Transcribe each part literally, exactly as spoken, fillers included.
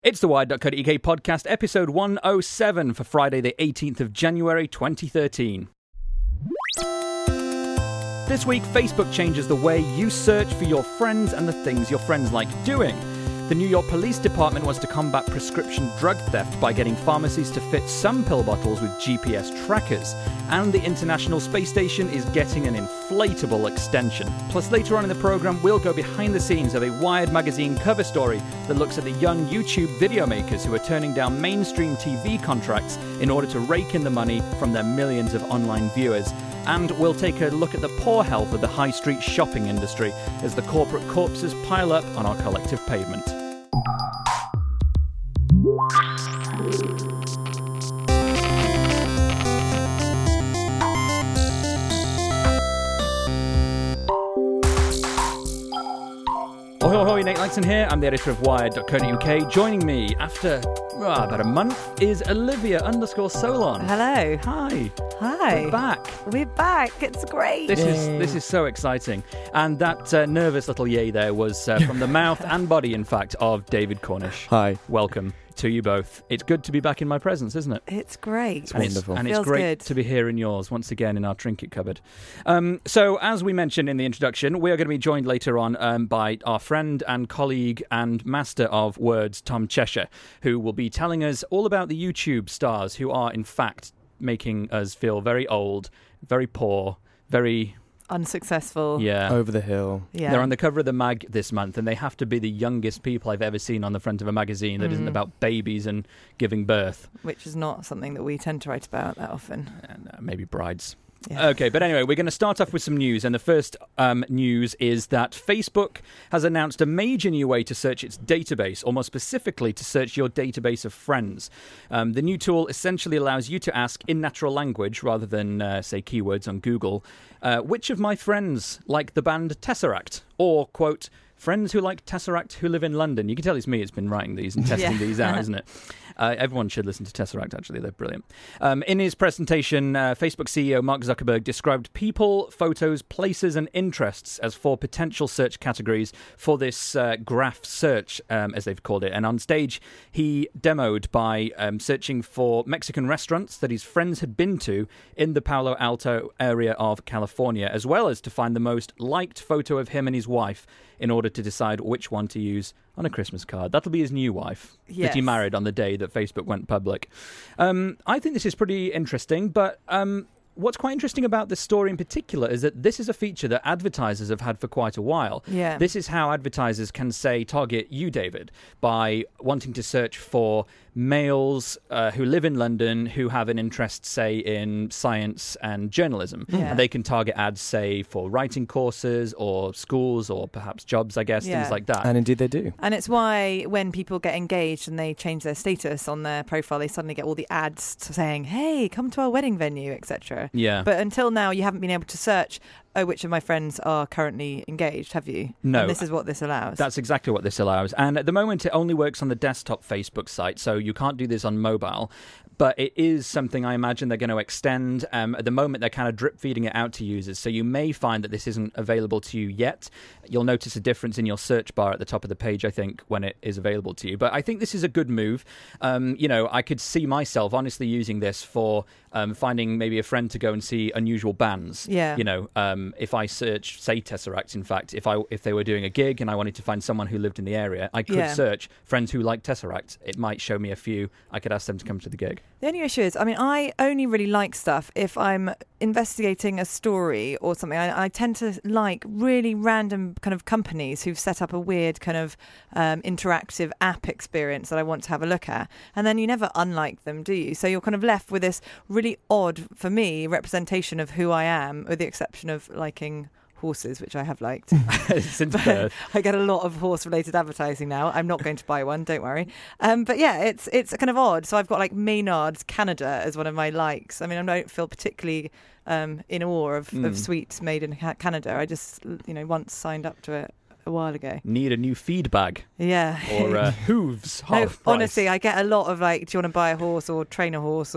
It's the Wired dot co dot U K podcast, episode one oh seven for Friday the eighteenth of January twenty thirteen. This week, Facebook changes the way you search for your friends and the things your friends like doing. The New York Police Department wants to combat prescription drug theft by getting pharmacies to fit some pill bottles with G P S trackers. And the International Space Station is getting an inflatable extension. Plus, later on in the programme, we'll go behind the scenes of a Wired magazine cover story that looks at the young YouTube video makers who are turning down mainstream T V contracts in order to rake in the money from their millions of online viewers. And we'll take a look at the poor health of the high street shopping industry as the corporate corpses pile up on our collective pavement. Ahoy, ahoy, Nate Langton here. I'm the editor of Wired dot co dot U K. Joining me after oh, about a month is Olivia underscore Solon. Hello. Hi. Hi. We're back. We're back. It's great. This Yay. is this is so exciting. And that uh, nervous little yay there was uh, from the mouth and body, in fact, of David Cornish. Hi. Welcome to you both. It's good to be back in my presence, isn't it? It's great. It's wonderful. And Feels it's great good. to be here in yours once again in our trinket cupboard. Um, so, as we mentioned in the introduction, we are going to be joined later on um, by our friend and colleague and master of words, Tom Cheshire, who will be telling us all about the YouTube stars who are, in fact, making us feel very old, very poor, very... unsuccessful. Yeah. Over the hill. Yeah. They're on the cover of the mag this month, and they have to be the youngest people I've ever seen on the front of a magazine that Mm. isn't about babies and giving birth. Which is not something that we tend to write about that often. And uh, maybe brides. Yeah. Okay, but anyway, we're going to start off with some news, and the first um, news is that Facebook has announced a major new way to search its database, or more specifically, to search your database of friends. Um, the new tool essentially allows you to ask in natural language, rather than, uh, say, keywords on Google, uh, which of my friends like the band Tesseract? Or, quote, friends who like Tesseract who live in London. You can tell it's me that's been writing these and testing Yeah. these out, isn't it? Uh, everyone should listen to Tesseract, actually. They're brilliant. Um, in his presentation, uh, Facebook C E O Mark Zuckerberg described people, photos, places, and interests as four potential search categories for this uh, graph search, um, as they've called it. And on stage, he demoed by um, searching for Mexican restaurants that his friends had been to in the Palo Alto area of California, as well as to find the most liked photo of him and his wife in order to decide which one to use on a Christmas card. That'll be his new wife Yes. that he married on the day that Facebook went public. Um, I think this is pretty interesting, but um, what's quite interesting about this story in particular is that this is a feature that advertisers have had for quite a while. Yeah. This is how advertisers can, say, target you, David, by wanting to search for males uh, who live in London who have an interest, say, in science and journalism. Yeah. And they can target ads, say, for writing courses or schools or perhaps jobs, I guess, Yeah. things like that. And indeed they do. And it's why when people get engaged and they change their status on their profile, they suddenly get all the ads saying, hey, come to our wedding venue, et cetera. Yeah. But until now, you haven't been able to search, oh, which of my friends are currently engaged, have you? No. And this is what this allows. That's exactly what this allows. And at the moment, it only works on the desktop Facebook site, so you can't do this on mobile. But it is something I imagine they're going to extend. Um, at the moment, they're kind of drip feeding it out to users. So you may find that this isn't available to you yet. You'll notice a difference in your search bar at the top of the page, I think, when it is available to you. But I think this is a good move. Um, you know, I could see myself honestly using this for um, finding maybe a friend to go and see unusual bands. Yeah. You know, um, if I search, say, Tesseract, in fact, if I if they were doing a gig and I wanted to find someone who lived in the area, I could Yeah. search friends who like Tesseract. It might show me a few. I could ask them to come to the gig. The only issue is, I mean, I only really like stuff if I'm investigating a story or something. I, I tend to like really random kind of companies who've set up a weird kind of um, interactive app experience that I want to have a look at. And then you never unlike them, do you? So you're kind of left with this really odd, for me, representation of who I am, with the exception of liking horses, which I have liked. Since But birth. I get a lot of horse-related advertising now. I'm not going to buy one, don't worry. Um, but yeah, it's it's kind of odd. So I've got like Maynard's Canada as one of my likes. I mean, I don't feel particularly um, in awe of, Mm. of sweets made in Ca- Canada. I just, you know, once signed up to it a while ago. Need a new feed bag Yeah. or uh, hooves. No, half price. honestly, I get a lot of like, do you want to buy a horse or train a horse or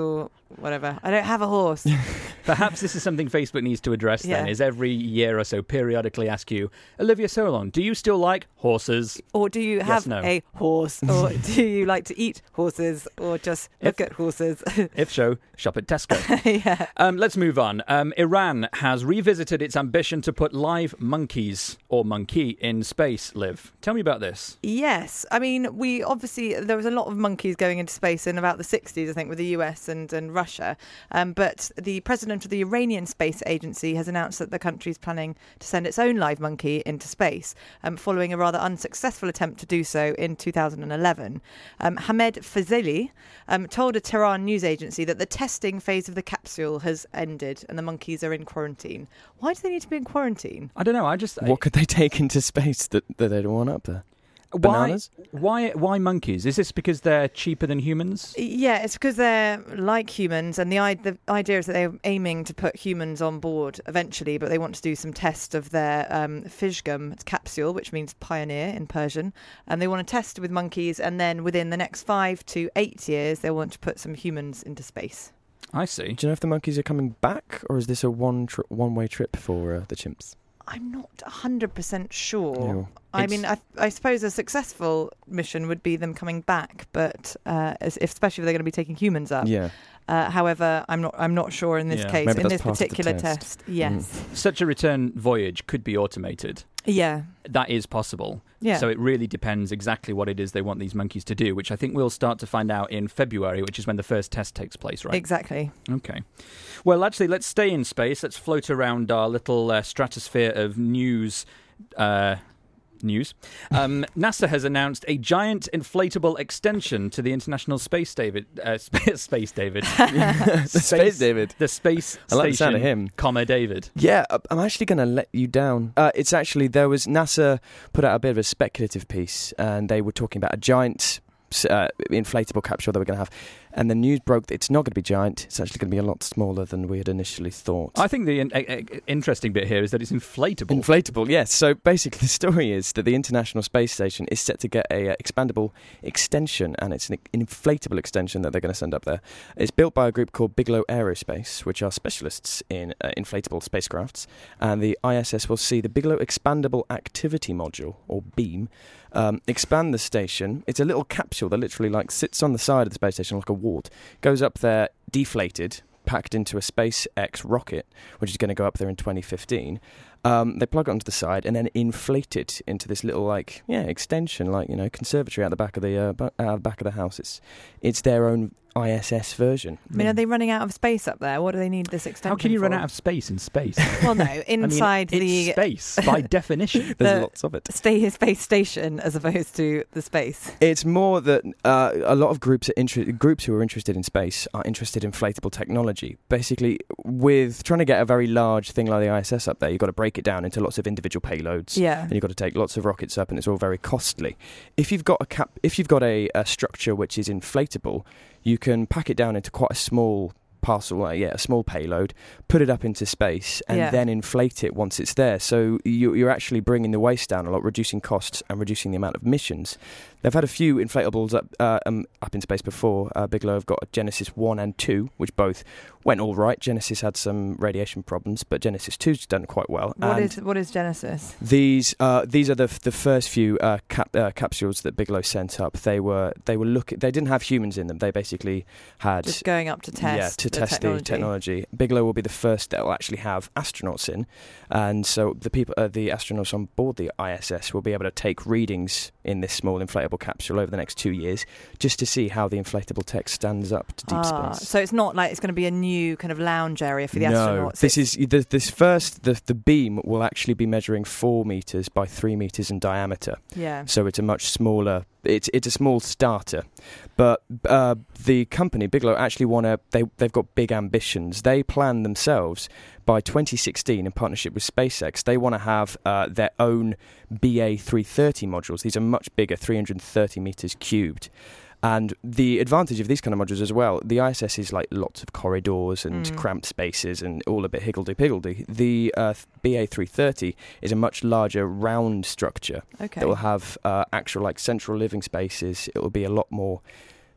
whatever. I don't have a horse. Perhaps this is something Facebook needs to address then, Yeah. is every year or so periodically ask you, Olivia Solon, do you still like horses? Or do you Yes, have no. a horse? Or do you like to eat horses? Or just look If- at horses? If so, shop at Tesco. yeah. Um, let's move on. Um, Iran has revisited its ambition to put live monkeys, or monkey, in space, Liv. Tell me about this. Yes. I mean, we obviously, there was a lot of monkeys going into space in about the sixties, I think, with the U S and, and Russia. Um, but the president of the Iranian Space Agency has announced that the country is planning to send its own live monkey into space, um, following a rather unsuccessful attempt to do so in two thousand eleven. Um, Hamed Fazeli um, told a Tehran news agency that the testing phase of the capsule has ended and the monkeys are in quarantine. Why do they need to be in quarantine? I don't know, I just... What could they take into space that, that they don't want up there? Why, Bananas? why, why monkeys? Is this because they're cheaper than humans? Yeah, it's because they're like humans, and the, I- the idea is that they're aiming to put humans on board eventually, but they want to do some tests of their um, Fishgum capsule, which means pioneer in Persian, and they want to test with monkeys, and then within the next five to eight years, they want to put some humans into space. I see. Do you know if the monkeys are coming back, or is this a one tri- one-way trip for uh, the chimps? I'm not one hundred percent sure. Yeah. I It's- mean, I, I suppose a successful mission would be them coming back, but uh, as if, especially if they're going to be taking humans up. Yeah. Uh, however, I'm not. I'm not sure in this Yeah. case. Maybe In that's this part of the particular test. test, yes, Such a return voyage could be automated. yeah, That is possible. yeah. So it really depends exactly what it is they want these monkeys to do, which I think we'll start to find out in February, which is when the first test takes place, right? Exactly. Okay. Well, actually, let's stay in space. Let's float around our little uh, stratosphere of news. Uh, news. Um, NASA has announced a giant inflatable extension to the International Space David. Uh, sp- space David. the space David. The space I like the station, sound of him. comma David. Yeah, I- I'm actually going to let you down. Uh, it's actually, there was, NASA put out a bit of a speculative piece, and they were talking about a giant uh, inflatable capsule that we're going to have. And the news broke that it's not going to be giant. It's actually going to be a lot smaller than we had initially thought. I think the in- uh, uh, interesting bit here is that it's inflatable. Inflatable, yes. So basically, the story is that the International Space Station is set to get a uh, expandable extension, and it's an inflatable extension that they're going to send up there. It's built by a group called Bigelow Aerospace, which are specialists in uh, inflatable spacecrafts. And the I S S will see the Bigelow Expandable Activity Module, or BEAM, um, expand the station. It's a little capsule that literally like sits on the side of the space station like a ward, goes up there deflated, packed into a SpaceX rocket, which is going to go up there in twenty fifteen. Um, they plug it onto the side and then inflate it into this little, like, yeah, extension, like, you know, conservatory out the back of the uh, bu- out the back of the house. It's it's their own I S S version. I mean, are they running out of space up there? What do they need this extension How can you for? run out of space in space? Well, no, I inside mean, the it's space by definition. There's the- lots of it. stay space station as opposed to the space. It's more that uh, a lot of groups are inter- groups who are interested in space are interested in inflatable technology. Basically, with trying to get a very large thing like the I S S up there, you've got to break it down into lots of individual payloads. Yeah. And you've got to take lots of rockets up, and it's all very costly. If you've got a cap, if you've got a, a structure which is inflatable, you can pack it down into quite a small parcel, like, yeah, a small payload, put it up into space, and Yeah. then inflate it once it's there. So you, you're actually bringing the waste down a lot, reducing costs and reducing the amount of missions. They've had a few inflatables up uh, um, up in space before. Uh, Bigelow have got a Genesis one and two, which both went all right. Genesis had some radiation problems, but Genesis two's done quite well. What and is what is Genesis? These uh, these are the f- the first few uh, cap- uh, capsules that Bigelow sent up. They were they were look they didn't have humans in them. They basically had Just going up to test. yeah to the test technology. the technology. Bigelow will be the first that will actually have astronauts in, and so the people uh, the astronauts on board the I S S will be able to take readings in this small inflatable capsule over the next two years, just to see how the inflatable tech stands up to deep Ah, space. so it's not like it's going to be a new kind of lounge area for the no, astronauts. this It's- is the, this first the the beam will actually be measuring four meters by three meters in diameter. yeah. So it's a much smaller. It's it's a small starter, but uh, the company Bigelow actually want to. They they've got big ambitions. They plan themselves by twenty sixteen in partnership with SpaceX. They want to have uh, their own B A three thirty modules. These are much bigger, three hundred thirty meters cubed. And the advantage of these kind of modules as well, the I S S is like lots of corridors and Mm. cramped spaces and all a bit higgledy-piggledy. The uh, B A three thirty is a much larger round structure Okay. that will have uh, actual like central living spaces. It will be a lot more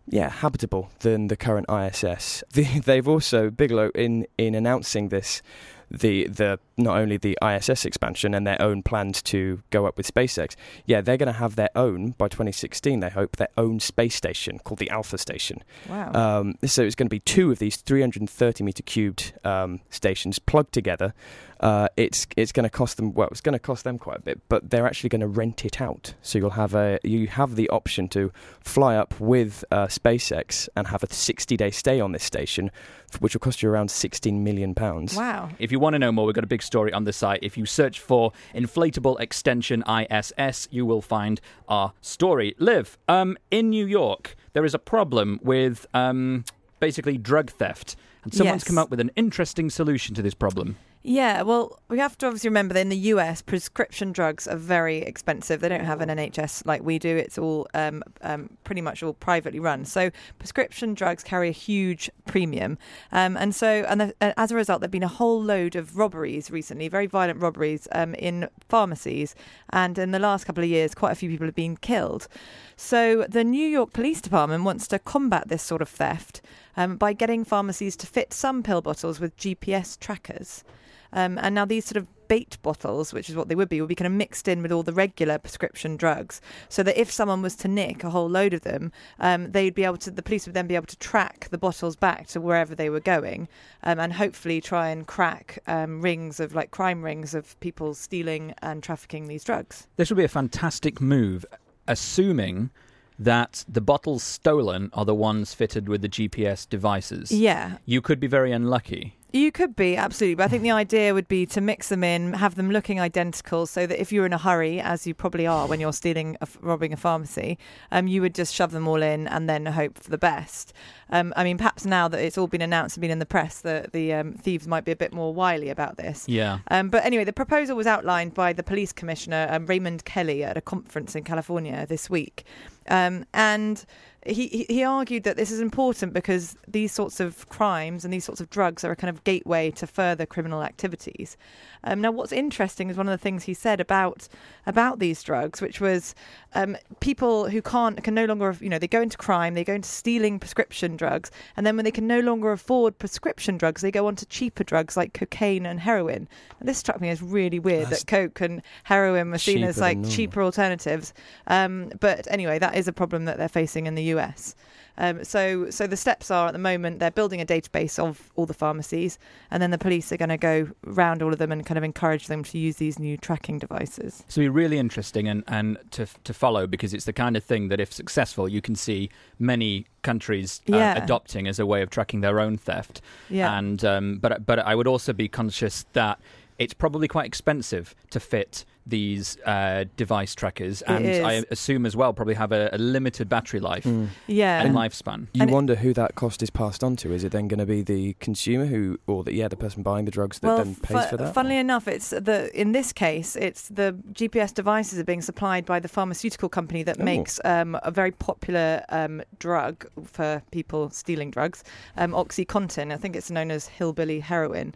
yeah, habitable than the current I S S. The, they've also, Bigelow, in, in announcing this, the the not only the I S S expansion and their own plans to go up with SpaceX, yeah, they're going to have their own, by twenty sixteen, they hope, their own space station called the Alpha Station. Wow. Um, so it's going to be two of these three hundred thirty metre cubed um, stations plugged together. Uh, it's it's going to cost them, well, it's going to cost them quite a bit, but they're actually going to rent it out. So you'll have a you have the option to fly up with uh, SpaceX and have a sixty-day stay on this station, which will cost you around sixteen million pounds. Wow. If you want to know more, we've got a big story on the site. If you search for Inflatable Extension I S S, you will find our story. Liv, um, in New York, there is a problem with um, basically drug theft. And someone's Yes. come up with an interesting solution to this problem. Yeah, well, we have to obviously remember that in the U S, prescription drugs are very expensive. They don't have an N H S like we do. It's all um, um, pretty much all privately run. So prescription drugs carry a huge premium. Um, and so, and the, uh, as a result, there have been a whole load of robberies recently, very violent robberies um, in pharmacies. And in the last couple of years, quite a few people have been killed. So the New York Police Department wants to combat this sort of theft um, by getting pharmacies to fit some pill bottles with G P S trackers. Um, and now these sort of bait bottles, which is what they would be, will be kind of mixed in with all the regular prescription drugs, so that if someone was to nick a whole load of them, um, they'd be able to. The police would then be able to track the bottles back to wherever they were going, um, and hopefully try and crack um, rings of like crime rings of people stealing and trafficking these drugs. This would be a fantastic move, assuming that the bottles stolen are the ones fitted with the G P S devices. Yeah. You could be very unlucky. You could be, absolutely. But I think the idea would be to mix them in, have them looking identical, so that if you're in a hurry, as you probably are when you're stealing, a, robbing a pharmacy, um, you would just shove them all in and then hope for the best. Um, I mean, perhaps now that it's all been announced and been in the press, the, the um, thieves might be a bit more wily about this. Yeah. Um, but anyway, the proposal was outlined by the police commissioner, um, Raymond Kelly, at a conference in California this week. Um, and he, he argued that this is important because these sorts of crimes and these sorts of drugs are a kind of gateway to further criminal activities. Um, now, what's interesting is one of the things he said about about these drugs, which was um, people who can't can no longer, you know, they go into crime, they go into stealing prescription drugs, and then when they can no longer afford prescription drugs, they go on to cheaper drugs like cocaine and heroin. And this struck me as really weird That's that coke and heroin were seen as like cheaper than cheaper alternatives. Um, but anyway, that is a problem that they're facing in the U S. Um, so, so the steps are at the moment they're building a database of all the pharmacies, and then the police are going to go round all of them and kind of encourage them to use these new tracking devices. So it'll be really interesting and, and to to follow, because it's the kind of thing that if successful, you can see many countries uh, Yeah. adopting as a way of tracking their own theft. Yeah. And um, but but I would also be conscious that it's probably quite expensive to fit these uh, device trackers, and is. I assume as well probably have a, a limited battery life Mm. Yeah. and lifespan. You And it- wonder who that cost is passed on to. Is it then going to be the consumer who, or the yeah, the person buying the drugs that well, then pays fu- for that? funnily enough, it's the in this case, it's the G P S devices are being supplied by the pharmaceutical company that Oh. makes um, a very popular um, drug for people stealing drugs, um, OxyContin. I think it's known as hillbilly heroin,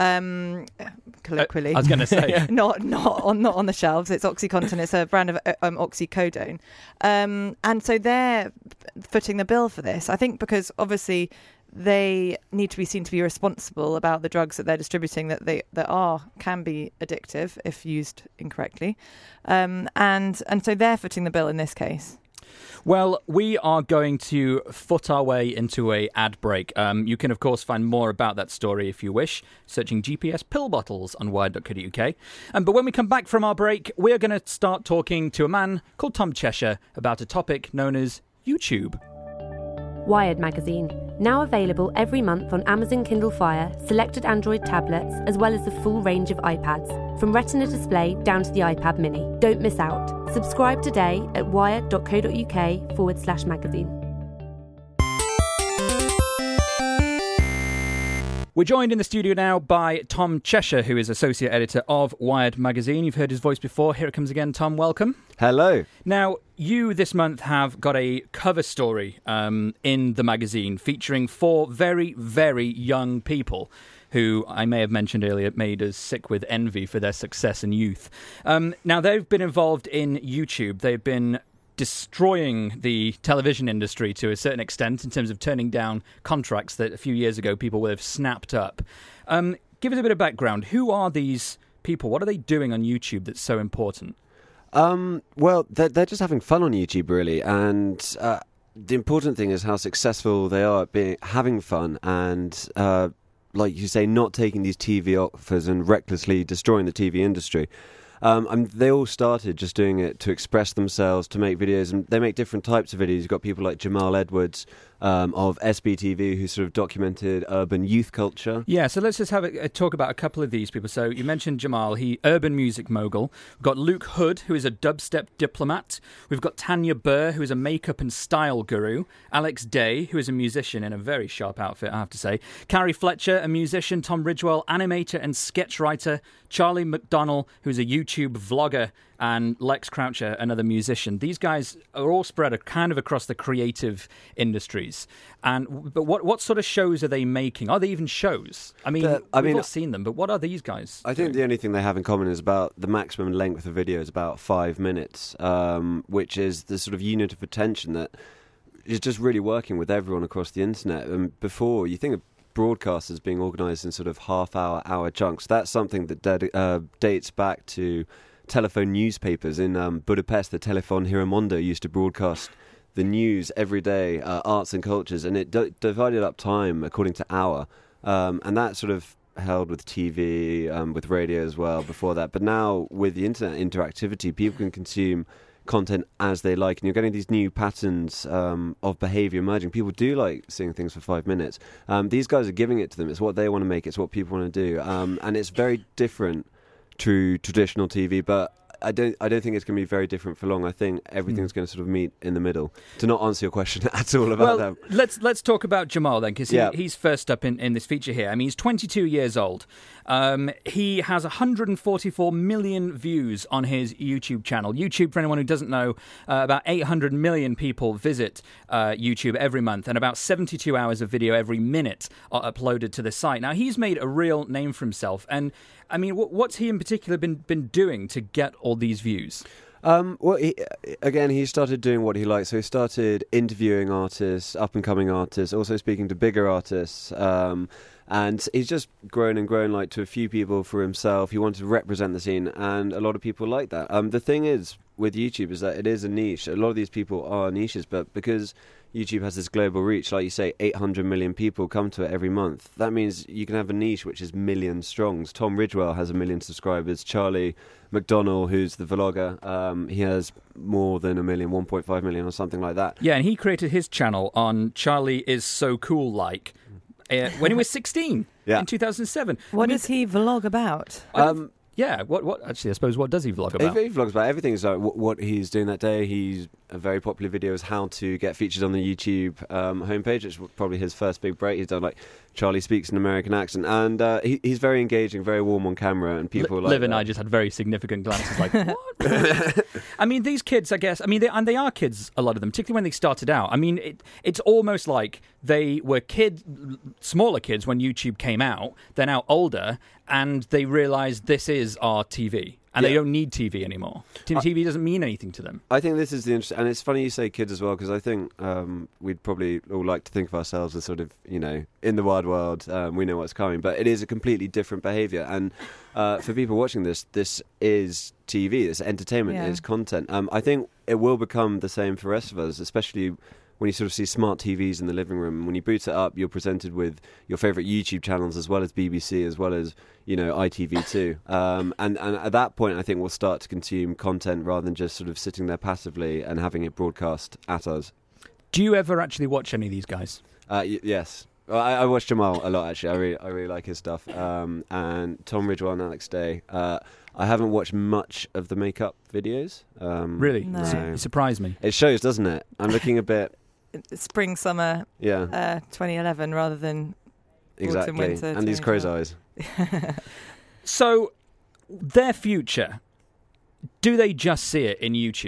um, colloquially. I was going to say, not not on not on the shelves. It's OxyContin. It's a brand of uh, um, oxycodone, um, and so they're footing the bill for this. I think because obviously they need to be seen to be responsible about the drugs that they're distributing that they that are can be addictive if used incorrectly, um, and and so they're footing the bill in this case. well, we are going to foot our way into a ad break. Um, you can, of course, find more about that story if you wish, searching G P S pill bottles on wired dot co dot U K. Um, but when we come back from our break, we're going to start talking to a man called Tom Cheshire about a topic known as YouTube. Wired magazine, now available every month on Amazon Kindle Fire, selected Android tablets, as well as the full range of iPads, from Retina display down to the iPad mini. Don't miss out. Subscribe today at wired dot co dot U K forward slash magazine. We're joined in the studio now by Tom Cheshire, who is Associate Editor of Wired Magazine. You've heard his voice before. Here it comes again. Tom, welcome. Hello. Now, you this month have got a cover story um, in the magazine featuring four very, very young people who I may have mentioned earlier made us sick with envy for their success and youth. Um, now, they've been involved in YouTube. They've been destroying the television industry to a certain extent in terms of turning down contracts that a few years ago people would have snapped up. Um, give us a bit of background. Who are these people? What are they doing on YouTube that's so important? Um, well, they're, they're just having fun on YouTube, really, and uh, the important thing is how successful they are at being, having fun and, uh, like you say, not taking these T V offers and recklessly destroying the T V industry. Um, and they all started just doing it to express themselves, to make videos, and they make different types of videos. You've got people like Jamal Edwards um, of S B T V, who sort of documented urban youth culture. Yeah, so let's just have a, a talk about a couple of these people. So you mentioned Jamal, he urban music mogul. We've got Luke Hood, who is a dubstep diplomat. We've got Tanya Burr, who is a makeup and style guru. Alex Day, who is a musician in a very sharp outfit, I have to say. Carrie Fletcher, a musician. Tom Ridgewell, animator and sketch writer. Charlie McDonnell, who's a YouTube vlogger, and Lex Croucher, another musician. These guys are all spread kind of across the creative industries. And but what what sort of shows are they making? Are they even shows? I mean, the, I we've mean, all seen them, but what are these guys I think doing? the only thing they have in common is about the maximum length of video is about five minutes, um, which is the sort of unit of attention that is just really working with everyone across the internet. And before, you think of broadcasters being organised in sort of half-hour, hour chunks. That's something that ded- uh, dates back to telephone newspapers in um, Budapest. The Telefon Híromondo used to broadcast the news every day, uh, arts and cultures, and it d- divided up time according to hour. Um, and that sort of held with T V, um, with radio as well before that. But now with the internet interactivity, people can consume content as they like, and you're getting these new patterns um, of behaviour emerging. People do like seeing things for five minutes. Um, these guys are giving it to them. It's what they want to make. It's what people want to do, um, and it's very different to traditional T V. But I don't. I don't think it's going to be very different for long. I think everything's mm. going to sort of meet in the middle. To not answer your question at all about well, them. Let's let's talk about Jamal then, because he, yeah. he's first up in, in this feature here. I mean, he's twenty-two years old. Um, he has one hundred forty-four million views on his YouTube channel. YouTube, for anyone who doesn't know, uh, about eight hundred million people visit uh, YouTube every month, and about seventy-two hours of video every minute are uploaded to the site. Now, he's made a real name for himself, and I mean, what, what's he in particular been been doing to get all these views? Um, well, he, again, he started doing what he likes. So he started interviewing artists, up-and-coming artists, also speaking to bigger artists. Um, and he's just grown and grown, like, to a few people for himself. He wanted to represent the scene, and a lot of people like that. Um, the thing is, with YouTube, is that it is a niche. A lot of these people are niches, but because YouTube has this global reach, like you say, eight hundred million people come to it every month. That means you can have a niche which is million strong. Tom Ridgewell has a million subscribers. Charlie McDonnell, who's the vlogger, um, he has more than a million, one point five million or something like that. Yeah, and he created his channel on Charlie Is So Cool Like uh, when he was sixteen yeah. in two thousand seven. What I mean, does he vlog about? Um, yeah, what, what, actually, I suppose, what does he vlog about? He, he vlogs about everything. So what, what he's doing that day, he's a very popular video is how to get featured on the YouTube um, homepage. It's probably his first big break. He's done like Charlie Speaks an American Accent, and uh, he, he's very engaging, very warm on camera, and people L- like Liv and that. I just had very significant glances like, what? I mean, these kids, I guess, I mean, they, and they are kids, a lot of them, particularly when they started out. I mean, it, it's almost like they were kids, smaller kids when YouTube came out. They're now older, and they realise this is our T V. And yeah. they don't need T V anymore. T V doesn't mean anything to them. I think this is the interesting, and it's funny you say kids as well, because I think um, we'd probably all like to think of ourselves as sort of, you know, in the wide world, um, we know what's coming, but it is a completely different behaviour. And uh, for people watching this, this is T V, it's entertainment, Yeah. it's content. Um, I think it will become the same for the rest of us, especially when you sort of see smart T Vs in the living room. When you boot it up, you're presented with your favourite YouTube channels, as well as B B C, as well as, you know, I T V two. Um, and, and at that point, I think we'll start to consume content rather than just sort of sitting there passively and having it broadcast at us. Do you ever actually watch any of these guys? Uh, y- yes. Well, I, I watch Jamal a lot, actually. I really, I really like his stuff. Um, and Tom Ridgewell and Alex Day. Uh, I haven't watched much of the makeup videos. Um, Really? No. Su- It surprised me. It shows, doesn't it? I'm looking a bit... Spring, summer, Yeah, uh, twenty eleven rather than exactly. autumn, winter, And these crow's twenty eyes. So, their future, do they just see it in YouTube?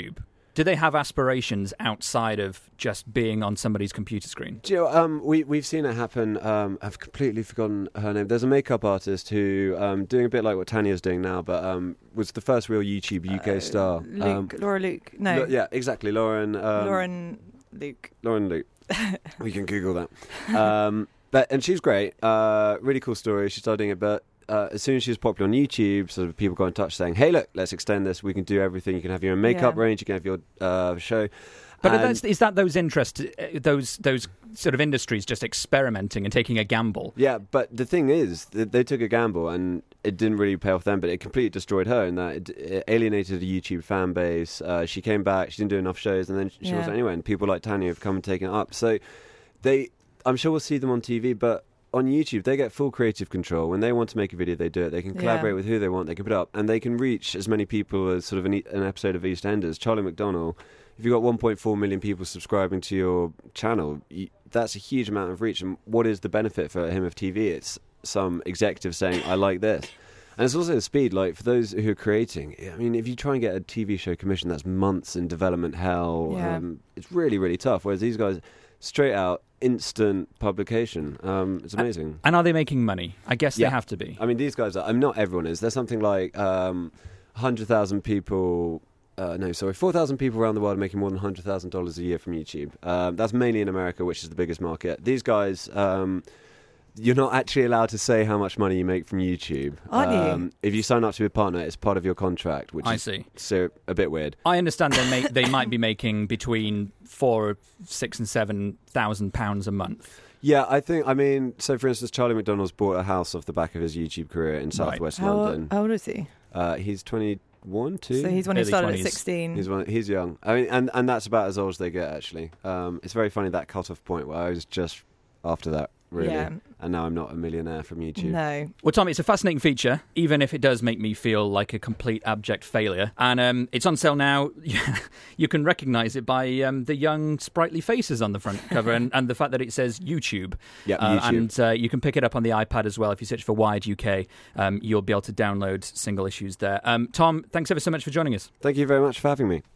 Do they have aspirations outside of just being on somebody's computer screen? Do you know, um, we, we've seen it happen. Um, I've completely forgotten her name. There's a makeup artist who, um, doing a bit like what Tanya's doing now, but um, was the first real YouTube U K Uh, star. Luke, Um, Laura Luke. No. Lo- yeah, exactly. Lauren. Um, Lauren Luke. Lauren Luke. We can Google that. Um, but and she's great. Uh, really cool story. She started doing it, but uh, as soon as she was popular on YouTube, sort of people got in touch saying, "Hey, look, let's extend this. We can do everything. You can have your own makeup Yeah. range. You can have your uh, show." But And- that's, is that those interests, uh, those those sort of industries just experimenting and taking a gamble? Yeah, but the thing is, th- they took a gamble and it didn't really pay off them, but it completely destroyed her in that it, it alienated a YouTube fan base. Uh, she came back, she didn't do enough shows, and then she Yeah. wasn't anywhere. And people like Tanya have come and taken it up. So they, I'm sure we'll see them on T V, but on YouTube, they get full creative control. When they want to make a video, they do it. They can collaborate Yeah. with who they want. They can put it up, and they can reach as many people as sort of an, e- an episode of EastEnders. Charlie McDonnell, if you've got one point four million people subscribing to your channel, you, that's a huge amount of reach. And what is the benefit for him of T V? It's some executive saying, I like this. And it's also the speed, like, for those who are creating, I mean, if you try and get a T V show commissioned, that's months in development hell. Yeah. Um, it's really, really tough. Whereas these guys, straight out, instant publication. Um, it's amazing. And are they making money? I guess Yeah. they have to be. I mean, these guys are, I mean, not everyone is. There's something like um, one hundred thousand people, uh, no, sorry, four thousand people around the world making more than one hundred thousand dollars a year from YouTube. Um, that's mainly in America, which is the biggest market. These guys, um, you're not actually allowed to say how much money you make from YouTube. Aren't you? Um, if you sign up to be a partner, it's part of your contract, which I is see. so a bit weird. I understand they may, they might be making between four, six, and seven thousand pounds a month. Yeah, I think, I mean, so for instance, Charlie McDonnell's bought a house off the back of his YouTube career in Right. southwest How, London. how old is he? Uh, he's twenty-one, two. So he's when he Early started twenties. at sixteen. He's one, he's young. I mean, and, and that's about as old as they get, actually. Um, it's very funny, that cut-off point where I was just after that, really. Yeah. And now I'm not a millionaire from YouTube. No. Well, Tom, it's a fascinating feature, even if it does make me feel like a complete abject failure. And um, it's on sale now. You can recognise it by um, the young, sprightly faces on the front cover and, and the fact that it says YouTube. Yeah, Uh, YouTube. and uh, you can pick it up on the iPad as well. If you search for Wired U K, um, you'll be able to download single issues there. Um, Tom, thanks ever so much for joining us. Thank you very much for having me.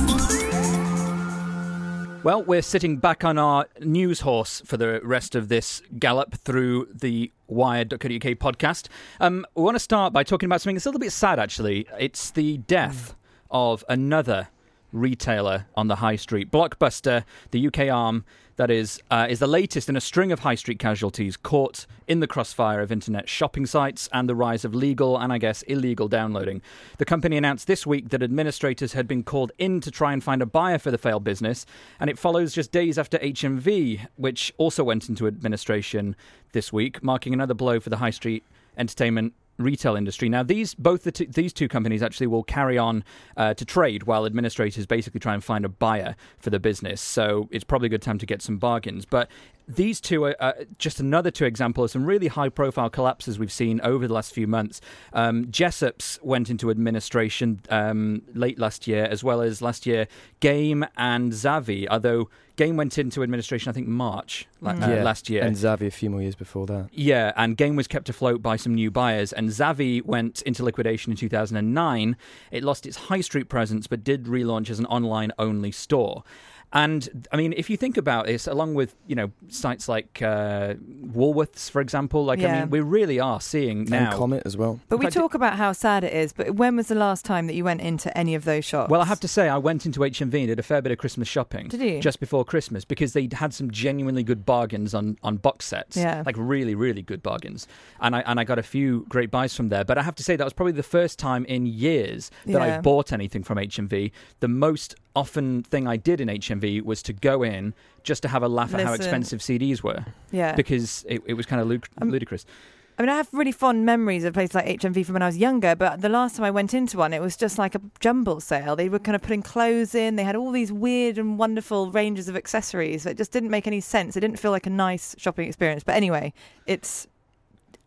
Well, we're sitting back on our news horse for the rest of this gallop through the Wired dot co dot U K podcast. Um, we want to start by talking about something that's a little bit sad, actually. It's the death of another retailer on the high street. Blockbuster, the U K arm, that is, uh, is the latest in a string of high street casualties caught in the crossfire of internet shopping sites and the rise of legal and, I guess, illegal downloading. The company announced this week that administrators had been called in to try and find a buyer for the failed business, and it follows just days after H M V, which also went into administration this week, marking another blow for the high street entertainment retail industry. Now, these both the two, these two companies actually will carry on uh, to trade while administrators basically try and find a buyer for the business. So it's probably a good time to get some bargains. But these two are uh, just another two examples of some really high-profile collapses we've seen over the last few months. Um, Jessop's went into administration um, late last year, as well as last year Game and Zavvi, although Game went into administration, I think, March la- uh, Yeah, last year. And Xavi a few more years before that. Yeah, and Game was kept afloat by some new buyers, and Zavvi went into liquidation in two thousand nine. It lost its high street presence, but did relaunch as an online-only store. And, I mean, if you think about this, along with, you know, sites like uh, Woolworths, for example, like, I Yeah. mean, we really are seeing now... And Comet as well. But In we fact, talk about how sad it is, but when was the last time that you went into any of those shops? Well, I have to say, I went into H M V and did a fair bit of Christmas shopping. Did you? Just before Christmas, because they had some genuinely good bargains on, on box sets. Yeah. Like really, really good bargains. And I and I got a few great buys from there. But I have to say, that was probably the first time in years that Yeah. I bought anything from H M V. The most often thing I did in H M V was to go in just to have a laugh at how Listen. expensive C Ds were. Yeah. Because it, it was kind of luc- Um, ludicrous. I mean, I have really fond memories of places like H M V from when I was younger, but the last time I went into one, it was just like a jumble sale. They were kind of putting clothes in. They had all these weird and wonderful ranges of accessories. It just didn't make any sense. It didn't feel like a nice shopping experience. But anyway, it's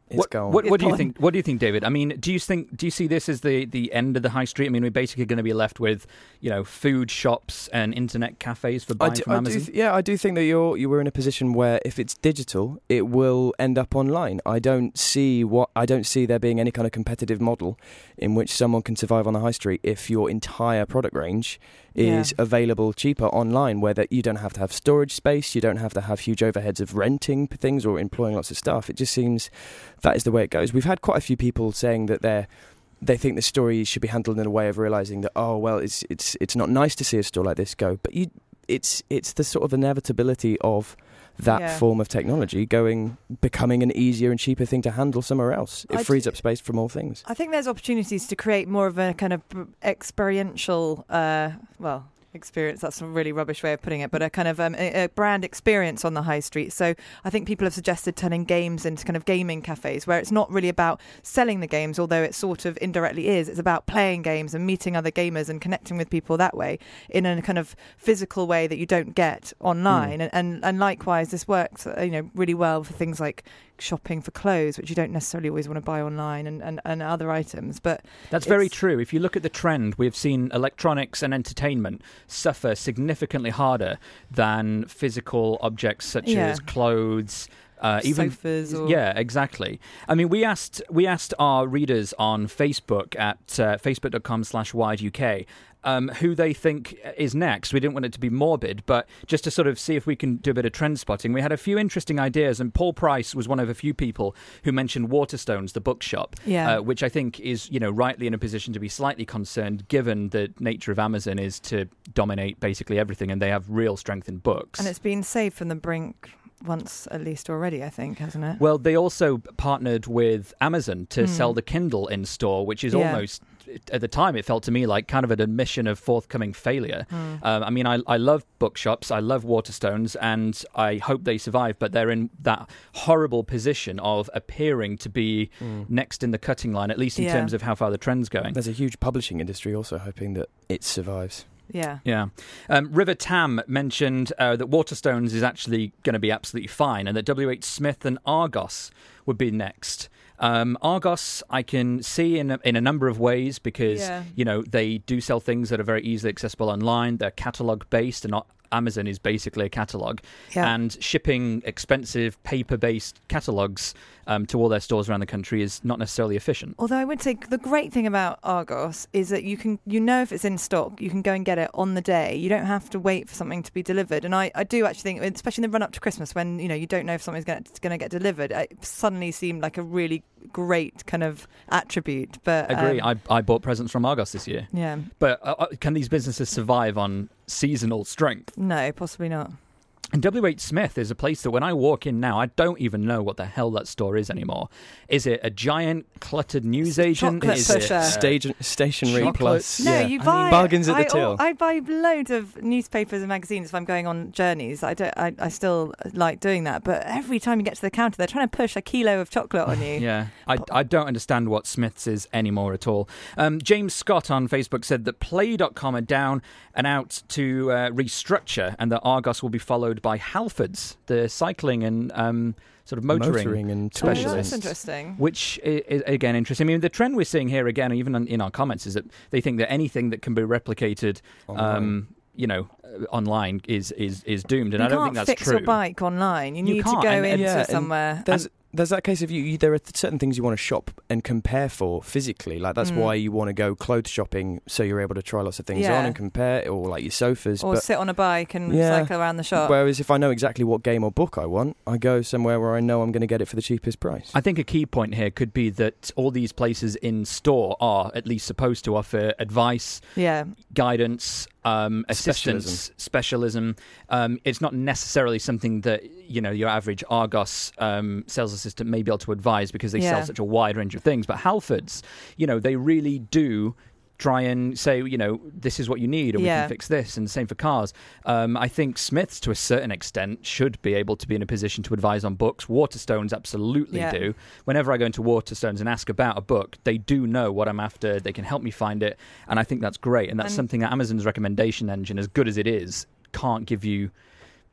it's what, gone. What, what do you Good think? What do you think, David? I mean, do you think do you see this as the, the end of the high street? I mean, we're basically going to be left with, you know, food shops and internet cafes for buying I do, from I Amazon. do th- yeah, I do think that you're you were in a position where if it's digital, it will end up online. I don't see what I don't see there being any kind of competitive model in which someone can survive on the high street if your entire product range is Yeah. available cheaper online, where that you don't have to have storage space, you don't have to have huge overheads of renting things or employing lots of staff. It just seems that is the way it goes. We've had quite a few people saying that they're they think the story should be handled in a way of realizing that, oh well, it's it's it's not nice to see a store like this go, but you it's it's the sort of inevitability of that Yeah. form of technology going becoming an easier and cheaper thing to handle somewhere else. It I frees d- up space for more things. I think there's opportunities to create more of a kind of b- experiential, uh, well, experience, that's a really rubbish way of putting it, but a kind of um, a, a brand experience on the high street. So I think people have suggested turning games into kind of gaming cafes where it's not really about selling the games, although it sort of indirectly is. It's about playing games and meeting other gamers and connecting with people that way in a kind of physical way that you don't get online. Mm. And, and and likewise, this works, uh, you know, really well for things like shopping for clothes, which you don't necessarily always want to buy online, and, and, and other items. But That's very it's- true. If you look at the trend, we've seen electronics and entertainment suffer significantly harder than physical objects such Yeah. as clothes, uh, even sofas or yeah, exactly. I mean, we asked we asked our readers on Facebook at uh, facebook dot com slash wired U K um, who they think is next. We didn't want it to be morbid, but just to sort of see if we can do a bit of trend spotting. We had a few interesting ideas, and Paul Price was one of a few people who mentioned Waterstones, the bookshop, Yeah. uh, which I think is, you know, rightly in a position to be slightly concerned, given the nature of Amazon is to dominate basically everything, and they have real strength in books. And it's been saved from the brink once at least already, I think, hasn't it? Well, they also partnered with Amazon to Mm. sell the Kindle in store, which is Yeah. almost, at the time, it felt to me like kind of an admission of forthcoming failure. Mm. Um, I mean, I, I love bookshops, I love Waterstones, and I hope they survive, but they're in that horrible position of appearing to be Mm. next in the cutting line, at least in Yeah. terms of how far the trend's going. There's a huge publishing industry also hoping that it survives. Yeah. Yeah. Um, River Tam mentioned uh, that Waterstones is actually going to be absolutely fine, and that W H Smith and Argos would be next. Um, Argos, I can see in a, in a number of ways because, Yeah. you know, they do sell things that are very easily accessible online. They're catalogue based, and not Amazon is basically a catalogue. Yeah. And shipping expensive paper-based catalogues um, to all their stores around the country is not necessarily efficient. Although I would say the great thing about Argos is that you can, you know, if it's in stock, you can go and get it on the day. You don't have to wait for something to be delivered. And I, I do actually think, especially in the run up to Christmas, when you know you don't know if something's going to get delivered, it suddenly seemed like a really great kind of attribute. But Agree. um, I, I bought presents from Argos this year. yeah, But uh, can these businesses survive on seasonal strength? no, possibly not. And W H Smith is a place that when I walk in now, I don't even know what the hell that store is anymore. Is it a giant cluttered newsagent? Chocolate Is pusher. it, uh, Station, stationery chocolate- plus. No, yeah. you I buy mean, bargains at the I, till. I buy loads of newspapers and magazines if I'm going on journeys. I don't. I, I still like doing that, but every time you get to the counter, they're trying to push a kilo of chocolate on you. Yeah, I, I don't understand what Smith's is anymore at all. Um, James Scott on Facebook said that Play dot com are down and out to uh, restructure, and that Argos will be followed by Halfords, the cycling and um, sort of motoring, Motoring and Oh, that's specialists. interesting. Which is, again, interesting. I mean, the trend we're seeing here, again, even in- in our comments, is that they think that anything that can be replicated, um, you know, uh, online is, is, is doomed. And you I don't can't think that's fix true. your bike online. You You need to can't, go and- and- into yeah, and somewhere. There's there's that case of you, you. There are certain things you want to shop and compare for physically. Like that's Mm. why you want to go clothes shopping, so you're able to try lots of things Yeah. on and compare, or like your sofas. or but sit on a bike and Yeah. cycle around the shop. whereas if I know exactly what game or book I want, I go somewhere where I know I'm going to get it for the cheapest price. I think a key point here could be that all these places in store are at least supposed to offer advice, yeah, guidance, um, assistance, specialism. Um, it's not necessarily something that, you know, your average Argos um, sales assistant may be able to advise because they Yeah. sell such a wide range of things. But Halfords, you know, they really do try and say, you know, this is what you need and we Yeah. can fix this, and the same for cars. Um, I think Smiths, to a certain extent, should be able to be in a position to advise on books. Waterstones absolutely Yeah. do. Whenever I go into Waterstones and ask about a book, they do know what I'm after. They can help me find it, and I think that's great. And that's And- something that Amazon's recommendation engine, as good as it is, can't give you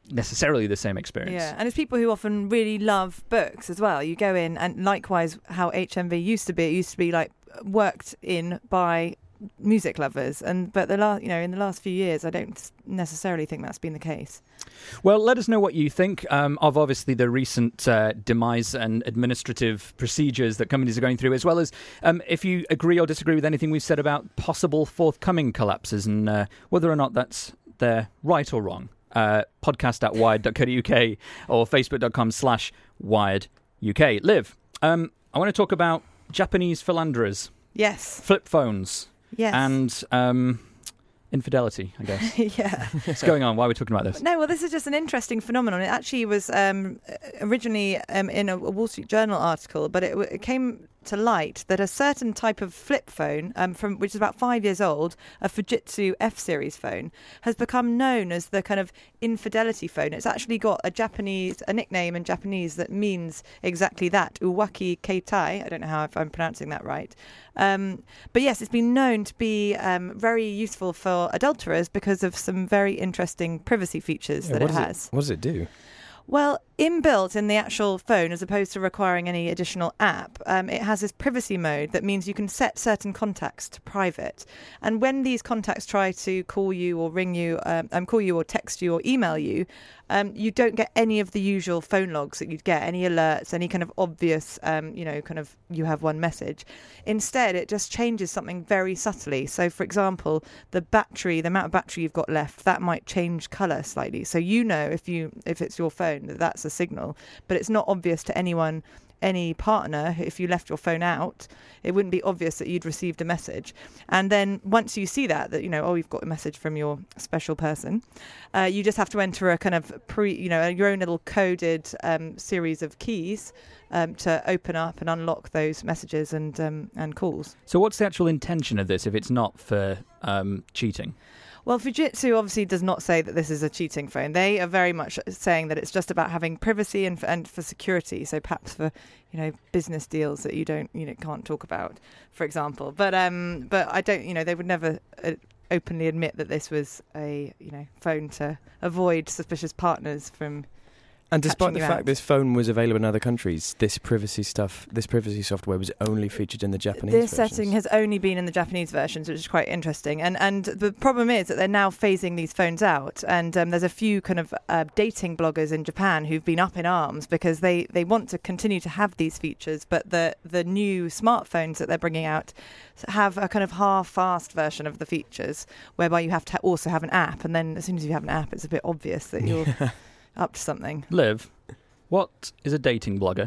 necessarily the same experience. Yeah, and it's people who often really love books as well. You go in, and likewise, how H M V used to be, it used to be like worked in by music lovers, and but the last, you know, in the last few years, I don't necessarily think that's been the case. Well, let us know what you think um, of obviously the recent uh, demise and administrative procedures that companies are going through, as well as um, if you agree or disagree with anything we've said about possible forthcoming collapses and uh, whether or not that's they're right or wrong. Uh, podcast at wired dot co dot uk or facebook dot com slash wired U K. Liv, um, I want to talk about Japanese philanderers, Yes. flip phones, Yes. and um, infidelity, I guess. yeah. What's going on? Why are we talking about this? No, well, this is just an interesting phenomenon. It actually was um, originally um, in a Wall Street Journal article, but it, it came to light that a certain type of flip phone, um, from which is about five years old, a Fujitsu F-series phone, has become known as the kind of infidelity phone. It's actually got a Japanese, a nickname in Japanese that means exactly that, Uwaki Keitai. I don't know how if I'm pronouncing that right. Um, but yes, it's been known to be um, very useful for adulterers because of some very interesting privacy features Yeah, that what it does has. What does it do? Well, inbuilt in the actual phone, as opposed to requiring any additional app, um, it has this privacy mode that means you can set certain contacts to private. And when these contacts try to call you or ring you, um, um, call you or text you or email you, um, you don't get any of the usual phone logs that you'd get, any alerts, any kind of obvious, um, you know, kind of you have one message. Instead, it just changes something very subtly. So, for example, the battery, the amount of battery you've got left, that might change colour slightly. So you know if you if it's your phone, that that's a signal, but it's not obvious to anyone, any partner. If you left your phone out, it wouldn't be obvious that you'd received a message. And then once you see that, that you know, oh, you've got a message from your special person, uh, you just have to enter a kind of pre, you know, your own little coded um, series of keys um, to open up and unlock those messages and um, and calls. So what's the actual intention of this if it's not for um, cheating? Well, Fujitsu obviously does not say that this is a cheating phone. They are very much saying that it's just about having privacy and for, and for security. So perhaps for, you know, business deals that you don't, you know, can't talk about, for example. But um, but I don't, you know, they would never uh, openly admit that this was a, you know, phone to avoid suspicious partners from. And despite the you fact out. this phone was available in other countries, this privacy stuff, this privacy software was only featured in the Japanese This versions. setting has only been in the Japanese versions, which is quite interesting. And and the problem is that they're now phasing these phones out. And um, there's a few kind of uh, dating bloggers in Japan who've been up in arms because they, they want to continue to have these features, but the the new smartphones that they're bringing out have a kind of half-assed version of the features, whereby you have to also have an app. And then as soon as you have an app, it's a bit obvious that you're up to something. Liv, what is a dating blogger?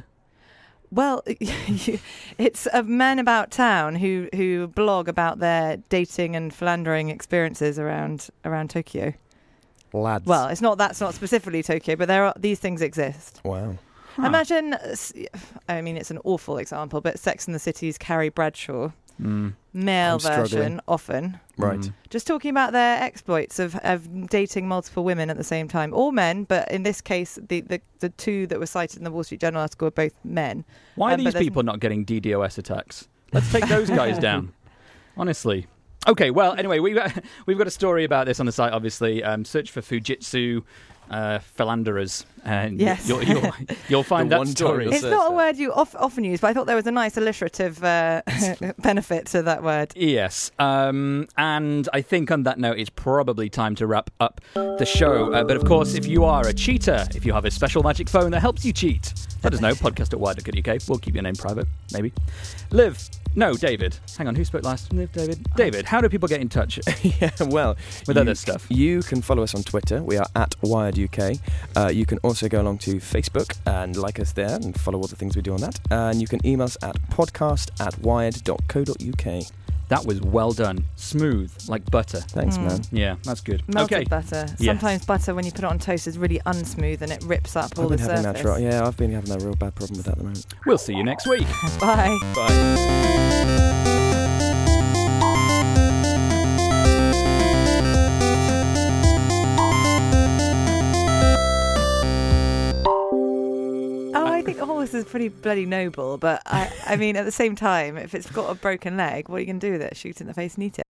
Well, it's a men about town who, who blog about their dating and philandering experiences around around Tokyo. Lads. Well, it's not that's not specifically Tokyo, but there are these things exist. Wow. Huh. Imagine, I mean, it's an awful example, but Sex and the City's Carrie Bradshaw, Mm. male I'm version, struggling. often. Right. Mm. Just talking about their exploits of, of dating multiple women at the same time, or men, but in this case, the, the, the two that were cited in the Wall Street Journal article are both men. Why are Um, but these there's- people not getting D DoS attacks? Let's take those guys down. Honestly. Okay, well, anyway, we've got, we've got a story about this on the site, obviously. Um, search for Fujitsu uh, philanderers, and Yes. you'll, you'll, you'll find The that one story. time It's search not a that. word you of, often use, but I thought there was a nice alliterative uh, benefit to that word. Yes, um, and I think on that note, it's probably time to wrap up the show. Uh, but of course, if you are a cheater, if you have a special magic phone that helps you cheat, let us know. Podcast at wired dot co dot uk. We'll keep your name private, maybe. Liv, no, David. Hang on, who spoke last? Liv, David. David, how do people get in touch Yeah, well, with you, other stuff? You can follow us on Twitter. We are at Wired U K. Uh, you can also go along to Facebook and like us there and follow all the things we do on that. And you can email us at podcast at wired dot co dot uk. That was well done. Smooth, like butter. Thanks, Mm. man. Yeah, that's good. Melted Okay. butter. Yes. Sometimes butter, when you put it on toast, is really unsmooth and it rips up all I've been the having surface. that. Tro- yeah, I've been having that real bad problem with that at the moment. We'll see you next week. Bye. Bye. Oh, I think a horse is pretty bloody noble, but I, I mean, at the same time, if it's got a broken leg, what are you going to do with it? Shoot it in the face and eat it?